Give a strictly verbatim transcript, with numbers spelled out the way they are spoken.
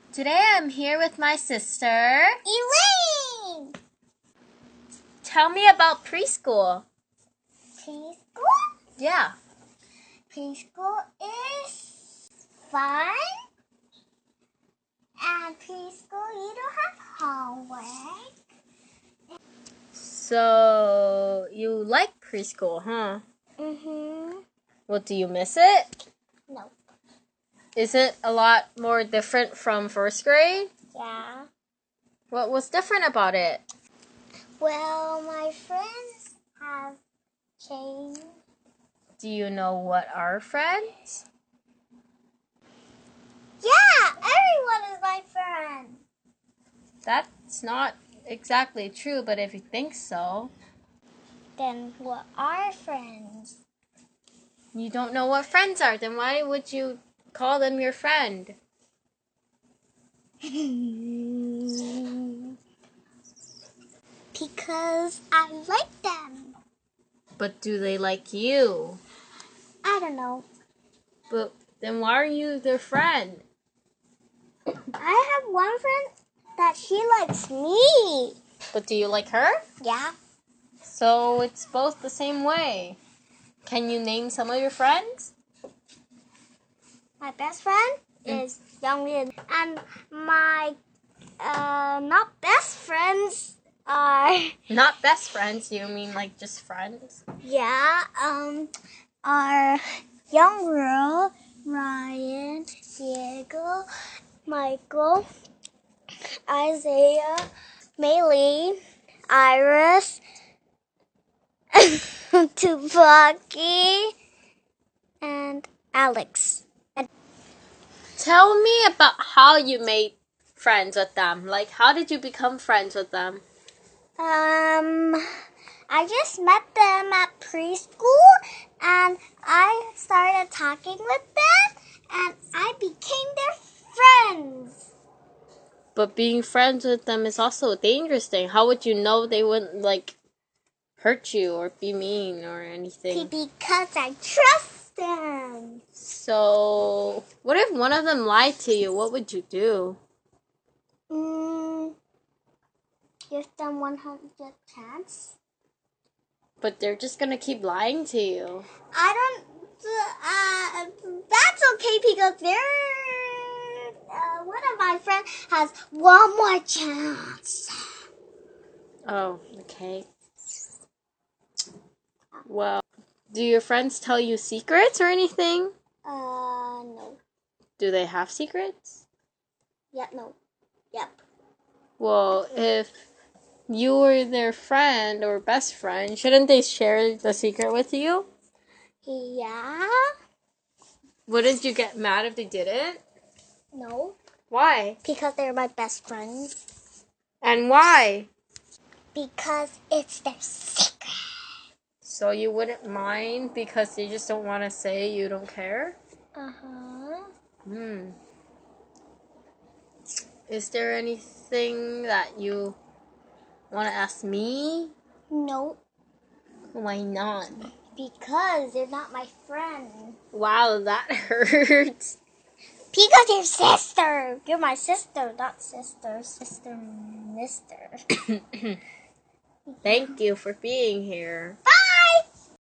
Today I'm here with my sister, Elaine! Tell me about preschool. Preschool? Yeah. Preschool is fun. And preschool, you don't have homework. So, you like preschool, huh? Mm-hmm. Well, do you miss it? No. Is it a lot more different from first grade? Yeah. What was different about it? Well, my friends have changed. Do you know what are friends? Yeah, everyone is my friend. That's not exactly true, but if you think so. Then what are friends? You don't know what friends are, then why would you call them your friend? Because I like them. But do they like you? I don't know. But then why are you their friend? I have one friend that she likes me. But do you like her? Yeah. So it's both the same way. Can you name some of your friends? My best friend Mm. is Younglin. And my uh, not best friends are, Not best friends, you mean like just friends? yeah, um, are Young Girl, Ryan, Diego, Michael, Isaiah, Maylee, Iris, Tupaki, and Alex. Tell me about how you made friends with them. Like, how did you become friends with them? Um, I just met them at preschool, and I started talking with them, and I became their friends. But being friends with them is also a dangerous thing. How would you know they wouldn't, like, hurt you or be mean or anything? Because I trust them. So, what if one of them lied to you? What would you do? Mm, give them one hundred chance. But they're just gonna keep lying to you. I don't. Uh, that's okay because they're. Uh, one of my friends has one more chance. Oh, okay. Well, do your friends tell you secrets or anything? Uh, no. Do they have secrets? Yeah, no. Yep. Well, if you were their friend or best friend, shouldn't they share the secret with you? Yeah. Wouldn't you get mad if they didn't? No. Why? Because they're my best friends. And why? Because it's their secret. So you wouldn't mind because you just don't want to say you don't care? Uh-huh. Hmm. Is there anything that you want to ask me? No. Why not? Because they're not my friend. Wow, that hurts. Because you're sister. You're my sister, not sister. Sister, mister. Thank you for being here. Bye!